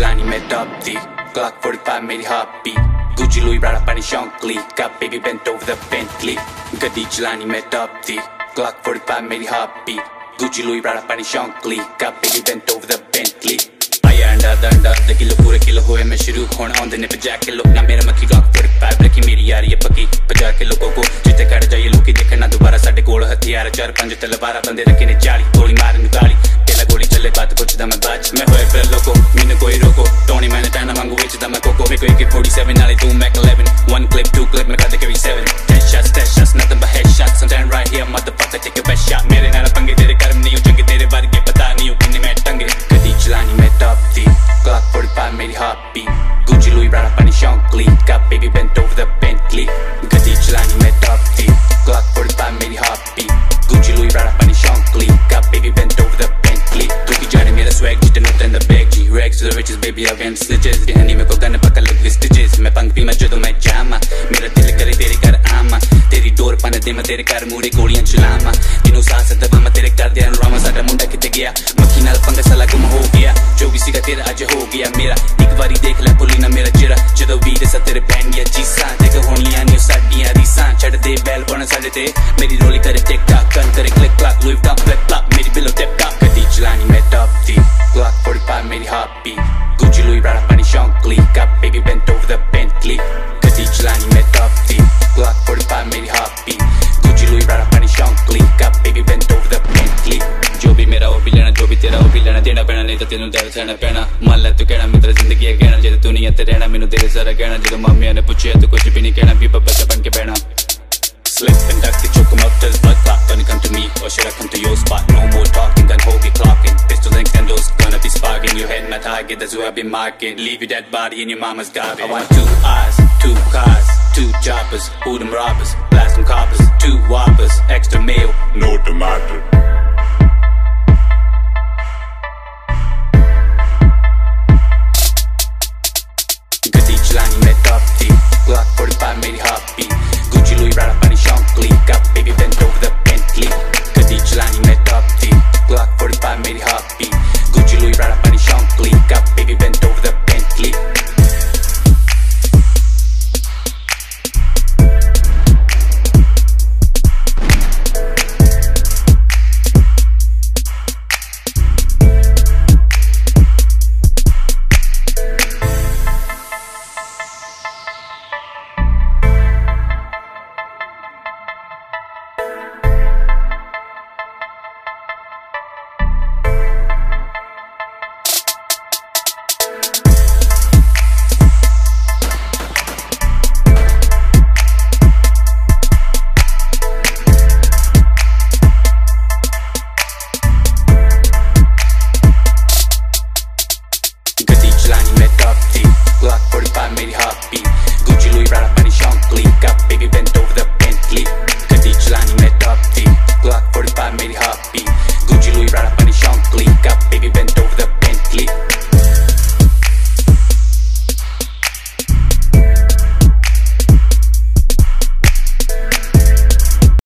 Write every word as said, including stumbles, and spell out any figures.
चलानी मैं टॉप दी Glock forty-five मेरी heartbeat Gucci Louis Prada पानी Shankly Got baby bent over the Bentley गड्डी चलानी मैं टॉप दी Glock forty-five मेरी heartbeat Gucci Louis Prada पानी Shankly Got baby bent over the Bentley आया अंडा दंडा दे किलो पूरे किलो होए मैं शुरू होना ऑन द ने बजा के लोग ना मेरा मक्खी Glock forty-five रखी मेरी यारी है पक्की बजा के लोगों को जिते कट जाइए लोग देखना दोबारा साडे कोल हथियार चार पांच तलवारा बंदे रखे ने चाली गोली मारन गाली तेला गोली चले बात कुछ दा मैं बाज मैं होए फिर लोगो मैंने कोई रोको टोनी मैंने टाइम मांगू विच दा मैं कोको मेरे को A K forty-seven नाले तू Mac eleven one clip two clip मैं खाते carry seven ten shots ten shots nothing but headshots I'm standing right here motherfucker take a best shot मेरे नाल पंगे तेरे कर्म नहीं हो चंगे तेरे वर्गे पता नहीं हो किन्ने मैं टंगे गड्डी चलानी मैं टॉप दी Glock forty-five मेरी heartbeat Gucci Louis Prada पानी Shankly Got baby bent over the Bentley गड्डी चलानी मैं टॉप दी Glock forty-five मेरी heartbeat Gucci Louis Prada पानी Shankly Got baby bent over the Bentley तू की जाने मेरा swag जितना note in the bag G rags to the riches baby I ran snitches दिहानी में को गन पका लग गए stitches मैं पंख भी मैं जो मैं जामा मेरा दिल करे तेरे घर आमा तेरी डोर पाने दे मैं तेरे घर मुड़े गोलियां चलामा इनो सांस दबा मैं तेरे कर दिया रामा साडा मुंडा किते गया मक्खी नाल पंगा साला गुम हो गया जो भी सीगा तेरा आज हो गया मेरा एक बारी देख ले पुली ना मेरा चिरा जदों वीर सा तेरे पैन गया चीसां देख होनियां नी साडियां रीसां छड़ दे बैल बन साडे ते मेरी रोली करे टिक टाक कन करे क्लिक क्लॉक लुइव टॉप फ्लिप फ्लॉप मेरी बिलो टिप टॉप गड्डी चलानी मैं टॉप दी Glock forty-five मेरी heartbeat Gucci Louis Prada पानी Shankly Got baby bent over the Bentley गड्डी चलानी मैं टॉप दी Glock forty-five मेरी heartbeat Gucci Louis Prada पानी Shankly Got baby bent over the Bentley जो भी मेरा वो भी लेना जो भी तेरा वो भी लेना देना पैना नहीं तो तेनू दिल सहना पैना मान ले तू कहना मित्र जिंदगी है कहना जे तू नहीं है ते रहना मैनू तेरे सारा कहना जो मम्मी ने पूछे तू कुछ भी नहीं कहना भी बच्चा बन के बहना Slip and duck it, choke him up till his blood clot. Gonna come to me, or should I come to your spot? No more talking, gun hold it clocking. Pistol and candles, gonna be sparking. Your head my target, that's who I've been marking. Leave your dead body in your mama's garbage. I want two eyes, two cars, two choppers. Who them robbers? Blast them coppers, two whoppers, extra mail. No tomato.